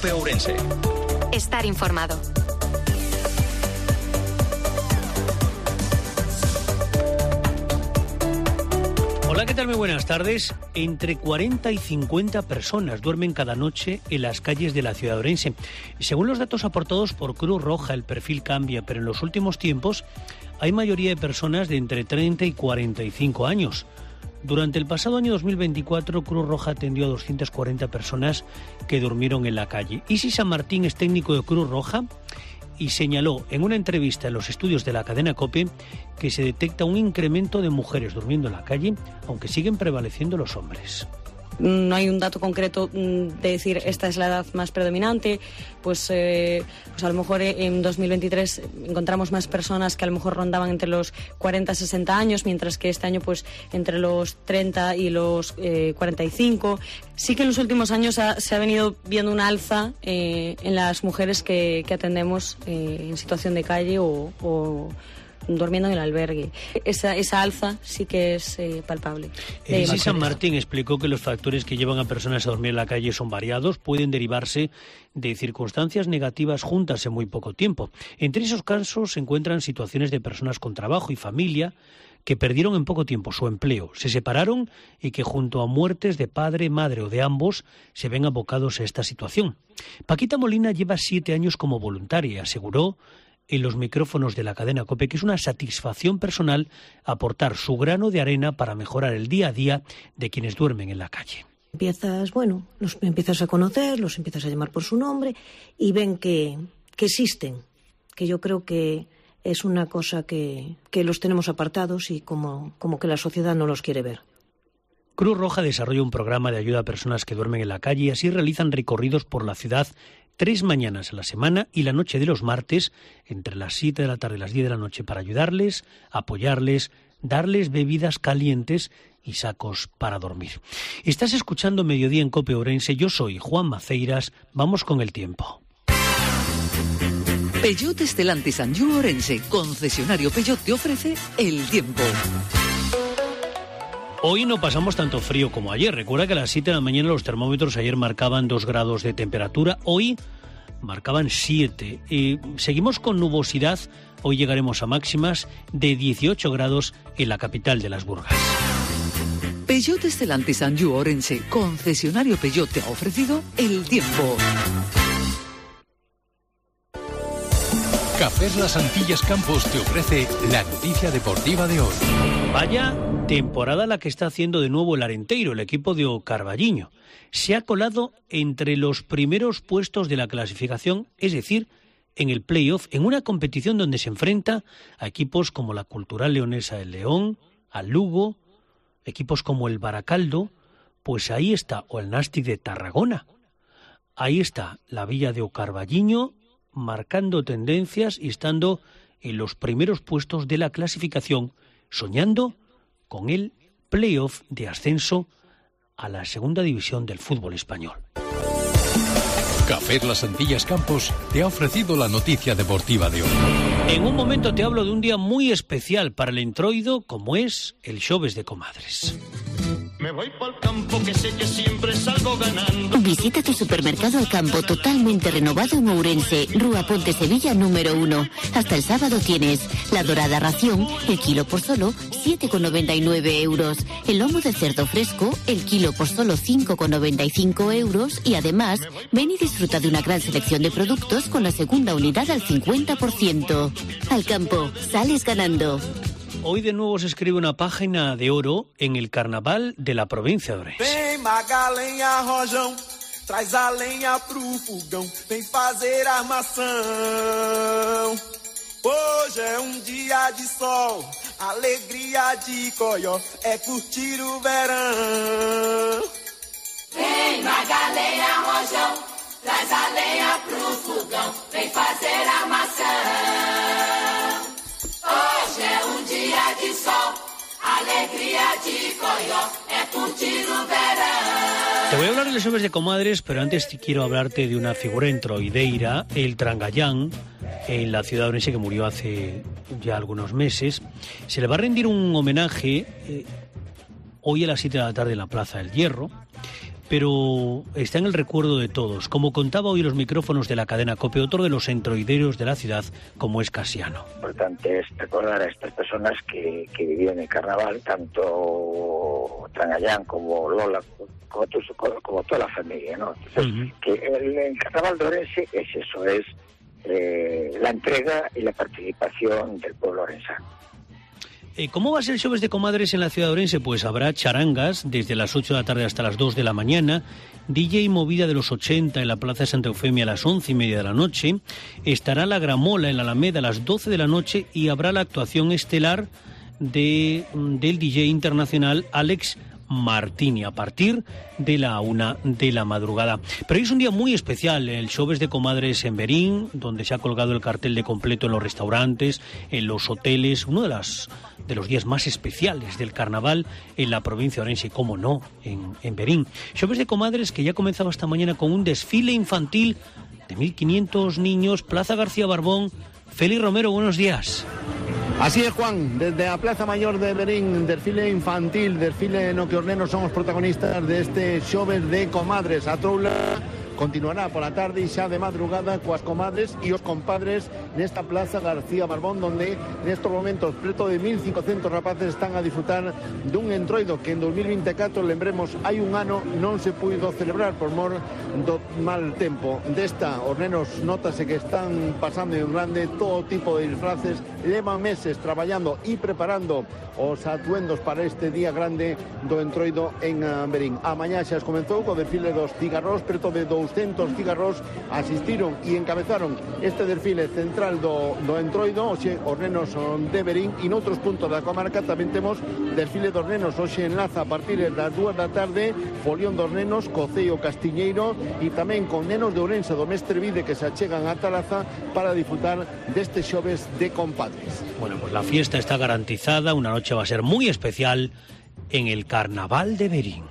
COPE Ourense. Estar informado. Hola, ¿qué tal? Muy buenas tardes. Entre 40 y 50 personas duermen cada noche en las calles de la ciudad de Ourense. Según los datos aportados por Cruz Roja, el perfil cambia, pero en los últimos tiempos hay mayoría de personas de entre 30 y 45 años. Durante el pasado año 2024, Cruz Roja atendió a 240 personas que durmieron en la calle. Isi San Martín es técnico de Cruz Roja y señaló en una entrevista en los estudios de la cadena COPE que se detecta un incremento de mujeres durmiendo en la calle, aunque siguen prevaleciendo los hombres. No hay un dato concreto de decir esta es la edad más predominante, pues a lo mejor en 2023 encontramos más personas que a lo mejor rondaban entre los 40 y 60 años, mientras que este año pues entre los 30 y los 45. Sí que en los últimos años se ha venido viendo una alza en las mujeres que atendemos en situación de calle o durmiendo en el albergue. Esa alza sí que es palpable. Isi San Martín explicó que los factores que llevan a personas a dormir en la calle son variados, pueden derivarse de circunstancias negativas juntas en muy poco tiempo. Entre esos casos se encuentran situaciones de personas con trabajo y familia que perdieron en poco tiempo su empleo, se separaron y que junto a muertes de padre, madre o de ambos se ven abocados a esta situación. Paquita Molina lleva 7 años como voluntaria y aseguró en los micrófonos de la cadena COPE que es una satisfacción personal aportar su grano de arena para mejorar el día a día de quienes duermen en la calle. Los empiezas a conocer, los empiezas a llamar por su nombre y ven que existen, que yo creo que es una cosa que los tenemos apartados y como que la sociedad no los quiere ver. Cruz Roja desarrolla un programa de ayuda a personas que duermen en la calle y así realizan recorridos por la ciudad 3 mañanas a la semana y la noche de los martes entre las 7 de la tarde y las 10 de la noche para ayudarles, apoyarles, darles bebidas calientes y sacos para dormir. Estás escuchando Mediodía en COPE Ourense. Yo soy Juan Maceiras. Vamos con el tiempo. Peugeot Stellantis Anjou Ourense, concesionario Peugeot, te ofrece el tiempo. Hoy no pasamos tanto frío como ayer. Recuerda que a las 7 de la mañana los termómetros ayer marcaban 2 grados de temperatura. Hoy marcaban 7. Seguimos con nubosidad. Hoy llegaremos a máximas de 18 grados en la capital de las Burgas. Peugeot Stellantis Anjou Ourense, concesionario Peugeot, te ha ofrecido el tiempo. Cafés Las Antillas Campos te ofrece la noticia deportiva de hoy. Vaya temporada la que está haciendo de nuevo el Arenteiro, el equipo de O Carballiño. Se ha colado entre los primeros puestos de la clasificación, es decir, en el play-off, en una competición donde se enfrenta a equipos como la Cultural Leonesa del León, al Lugo, equipos como el Baracaldo, pues ahí está, o el Nàstic de Tarragona. Ahí está la Villa de O Carballiño, marcando tendencias y estando en los primeros puestos de la clasificación, soñando con el play-off de ascenso a la segunda división del fútbol español. Café Las Antillas Campos te ha ofrecido la noticia deportiva de hoy. En un momento te hablo de un día muy especial para el Entroido, como es el Xoves de Comadres. Me voy pa'l campo que sé que siempre salgo ganando. Visita tu supermercado El Campo totalmente renovado en Ourense, Rúa Ponte Sevilla número 1. Hasta el sábado tienes la dorada ración, el kilo por solo 7,99 euros. El lomo de cerdo fresco, el kilo por solo 5,95 euros. Y además, ven y disfruta de una gran selección de productos con la segunda unidad al 50%. Al Campo, sales ganando. Hoy de nuevo se escribe una página de oro en el carnaval de la provincia de Ourense. Vem Magalenha Rojão, traz a lenha pro fogão, vem fazer armação. Hoje é dia de sol, alegria de coió, é curtir o verão. Vem Magalenha Rojão, traz a lenha pro fogão, vem fazer armação. Hoje é dia de sol, alegría de coió, é curtir o verão. Te voy a hablar de los Xoves de Comadres, pero antes quiero hablarte de una figura entroideira, el Trangallán, en la ciudad de Ourense, que murió hace ya algunos meses. Se le va a rendir un homenaje hoy a las 7 de la tarde en la Plaza del Hierro, pero está en el recuerdo de todos. Como contaba hoy los micrófonos de la cadena COPE, otro de los entroideros de la ciudad, como es Casiano. Lo importante es recordar a estas personas que vivían el carnaval, tanto Trangallán como Lola, como toda la familia, ¿no? Entonces, que el carnaval de Orense es eso, es la entrega y la participación del pueblo orensano. ¿Cómo va a ser el Xoves de Comadres en la ciudad de Orense? Pues habrá charangas desde las 8 de la tarde hasta las 2 de la mañana, DJ movida de los 80 en la Plaza de Santa Eufemia a las 11:30 de la noche, estará la Gramola en la Alameda a las 12 de la noche y habrá la actuación estelar del DJ internacional Alex Martini a partir de la 1 de la madrugada. Pero hoy es un día muy especial, el Xoves de Comadres en Verín, donde se ha colgado el cartel de completo en los restaurantes, en los hoteles, uno de los días más especiales del carnaval en la provincia de Orense, cómo no, en Verín. Xoves de Comadres que ya comenzaba esta mañana con un desfile infantil de 1.500 niños, Plaza García Barbón. Félix Romero, buenos días. Así es, Juan, desde la Plaza Mayor de Verín, desfile infantil, desfile no que os nenos somos protagonistas de este Xoves de Comadres. A troula continuará por la tarde y xa de madrugada coas comadres e os compadres nesta Plaza García Barbón, donde nestos momentos preto de 1.500 rapaces están a disfrutar dun entroido que en 2024, lembremos, hai un ano non se puido celebrar por mor do mal tempo. Desta, os nenos notase que están pasando en grande todo tipo de disfraces, levan meses traballando e preparando os atuendos para este día grande do entroido en Verín. A mañá xa comenzou co desfile dos cigarros, preto de 200 cigarros asistiron e encabezaron este desfile central do entroido. Oxe, os nenos de Verín e noutros puntos da comarca tamén temos desfile dos nenos. Oxe enlaza a partir das 2 da tarde Folión dos Nenos, Coceo Castiñeiro e tamén con nenos de Ourense do Mestre Vide que se achegan a Talaza para disfrutar deste Xoves de Compadres. Bueno, pues la fiesta está garantizada, una noche va a ser muy especial en el Carnaval de Verín.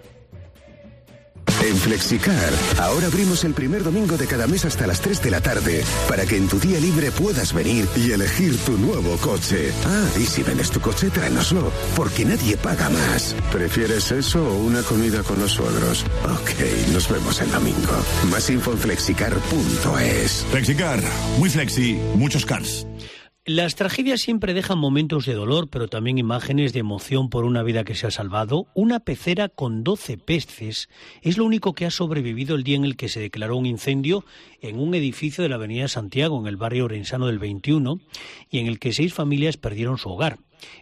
En Flexicar, ahora abrimos el primer domingo de cada mes hasta las 3 de la tarde para que en tu día libre puedas venir y elegir tu nuevo coche. Ah, y si vendes tu coche, tráenoslo, porque nadie paga más. ¿Prefieres eso o una comida con los suegros? Ok, nos vemos el domingo. Más info en flexicar.es. Flexicar, muy flexi, muchos cars. Las tragedias siempre dejan momentos de dolor, pero también imágenes de emoción por una vida que se ha salvado. Una pecera con 12 peces es lo único que ha sobrevivido el día en el que se declaró un incendio en un edificio de la avenida Santiago, en el barrio orensano del 21, y en el que 6 familias perdieron su hogar.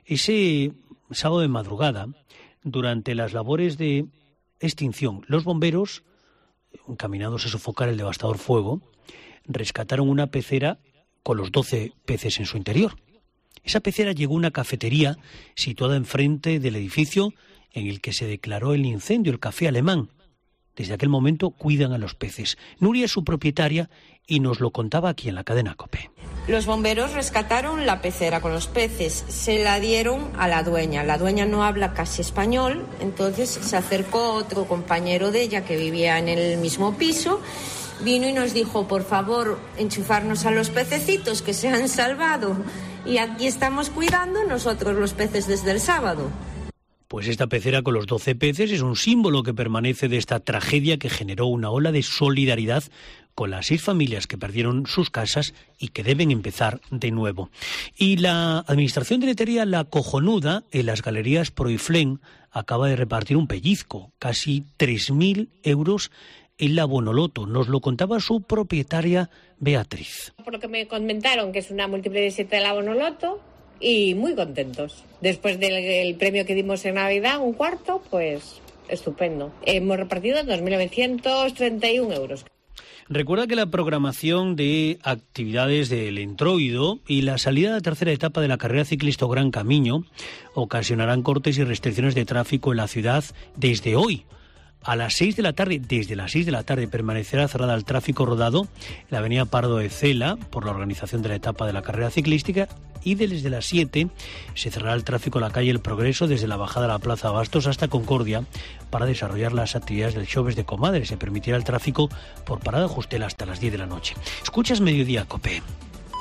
Ese sábado de madrugada, durante las labores de extinción, los bomberos, encaminados a sofocar el devastador fuego, rescataron una pecera con los 12 peces en su interior. Esa pecera llegó a una cafetería situada enfrente del edificio en el que se declaró el incendio, el Café Alemán. Desde aquel momento cuidan a los peces. Nuria es su propietaria y nos lo contaba aquí en la cadena COPE. Los bomberos rescataron la pecera con los peces, se la dieron a la dueña. La dueña no habla casi español, entonces se acercó otro compañero de ella que vivía en el mismo piso. Vino y nos dijo, por favor, enchufarnos a los pececitos que se han salvado. Y aquí estamos cuidando nosotros los peces desde el sábado. Pues esta pecera con los 12 peces es un símbolo que permanece de esta tragedia que generó una ola de solidaridad con las 6 familias que perdieron sus casas y que deben empezar de nuevo. Y la Administración de Letería La Cojonuda, en las galerías Proiflén, acaba de repartir un pellizco, casi 3.000 euros en la Bonoloto. Nos lo contaba su propietaria Beatriz. Por lo que me comentaron, que es una múltiple de 7 de la Bonoloto, y muy contentos. Después del premio que dimos en Navidad, un cuarto, pues estupendo. Hemos repartido 2.931 euros. Recuerda que la programación de actividades del Entroido y la salida de la tercera etapa de la carrera ciclista Gran Camino ocasionarán cortes y restricciones de tráfico en la ciudad desde hoy. A las 6 de la tarde, desde las 6 de la tarde, permanecerá cerrada al tráfico rodado la avenida Pardo de Cela por la organización de la etapa de la carrera ciclística, y desde las 7 se cerrará el tráfico en la calle El Progreso desde la bajada a la Plaza Bastos hasta Concordia para desarrollar las actividades del Xoves de Comadres. Se permitirá el tráfico por Parada Justel hasta las 10 de la noche. Escuchas Mediodía COPE.